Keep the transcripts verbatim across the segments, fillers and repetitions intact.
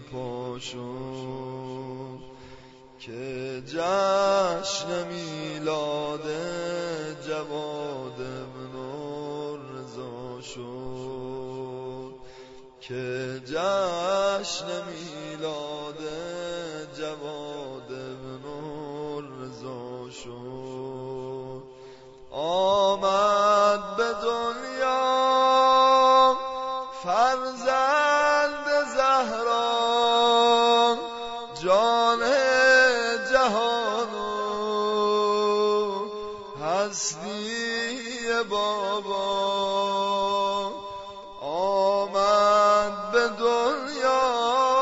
پا شد که جشن میلاد جواد ابن رضا شد که جشن میلاد جواد ابن رضا شد. آمد به دنیا فرزند زهرا جان جهان و هستی بابا. آمد به دنیا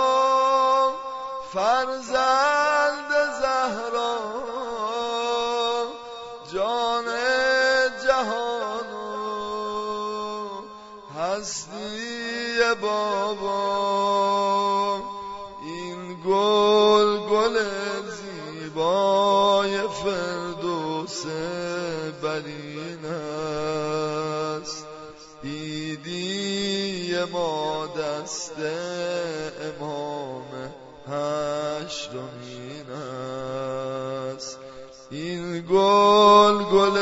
فرزند زهرا جان جهان و هستی بابا. این گل گل زیبای فردوس برین است، عیدی ما دست امام هشتمین است. این گل گل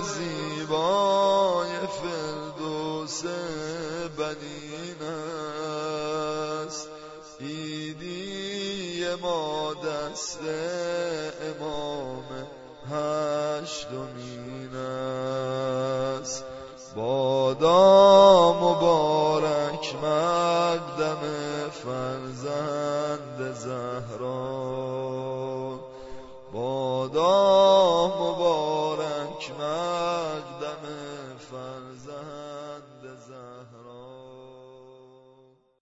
زیبای فردوس برین است، عیدی ما دست امام هشتمین است. بادا مبارک مقدم فرزند زهرا، بادا مبارک مقدم فرزند